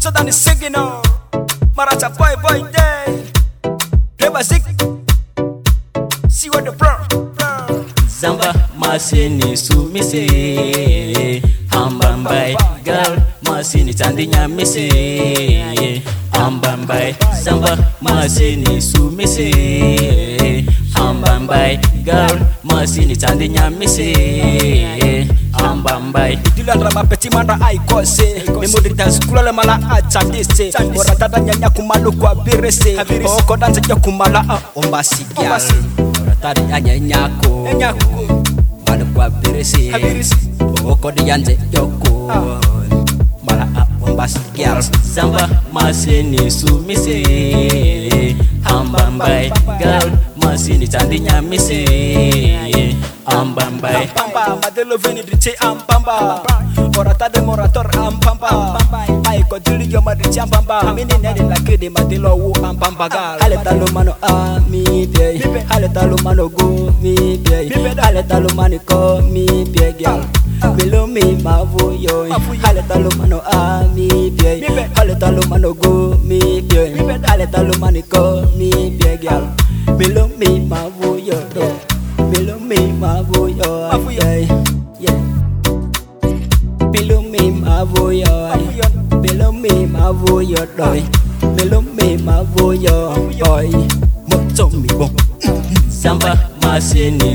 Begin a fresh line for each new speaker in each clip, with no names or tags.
faster than the signal. Maracha boy day. Reba sick. See what the pro.
Zamba masini sumise Ambambai girl masini tandinya mise Ambambai Zamba masini sumise Ambambai girl masini tandinya mise Ambambai
Dila rama peti manda aikose Memori tazikula le mala achadise Oratata nyanya kumalu kwa birese Oko danse ya kumala ombasi gyal Oratata nyanya nyako Malu kwa birese Oko diyanze yoko Mala ombasi gyal
Zamba masini sumise Ambambai girl masini tandinya mise Ambambai
Ampamba, madelo veni driche ampamba Orata de morator ampamba Aiko dili yo madriche ampamba Mini nene la kede madelo wu ampamba gal Ale talo mano a mi pie Ale talo mano go mi pie Ale talo mani ko mi pie gal Milo mi mavu yo Ale talo mano a mi pie Ale talo mano go mi pie Ale talo mani ko mi pie gal Milo mi mavu yo do Below me, my boy, yeah. Below me, my boy, below me, my boy, boy. Below me, my boy, boy. Moto mi bon.
Zamba masini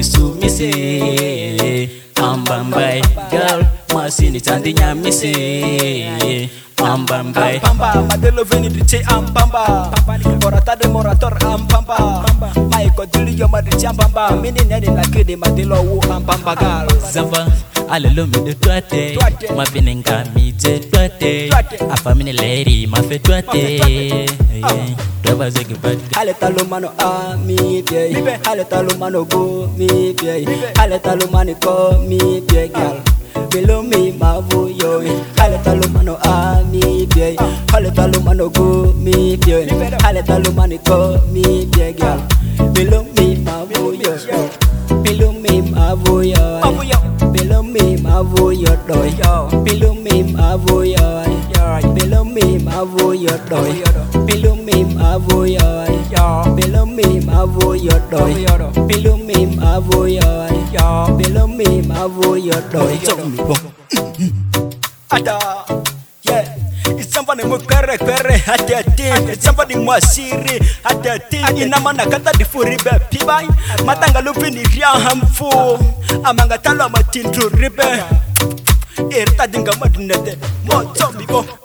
sumise Ambambai girl masini tandinya mise Ambambai
Ampamba, madelo veni driche ampamba Orata de morator ampamba Aiko dili yo madriche ampamba Mini nene la kede madelo wu ampamba gal
Zamba alelo mi de twate Ma fininga mi te twate Afa mini lady ma fe twate Twaba zegi bad
Ale talo mano a mi pie Ale talo mano go mi pie Ale talo mani ko mi pie gal Below me, my boy, Ale talo mano a mi pie Ale talo mano go mi pie Ale talo mani ko mi pie gal Below me, my boy, below me, my boy, below me, my boy, below me, my boy, below me, my boy, below me, my boy, below me, my boy, below me, my boy, below me, my boy, Ada, yeah. It's somebody mo kere hati It's somebody mo asiri hati Ina mana kata di furi be pibai Matanga lupi ni ria hamfu Amanga talo matintu ribe Irta dinga madinete Mo zombie bo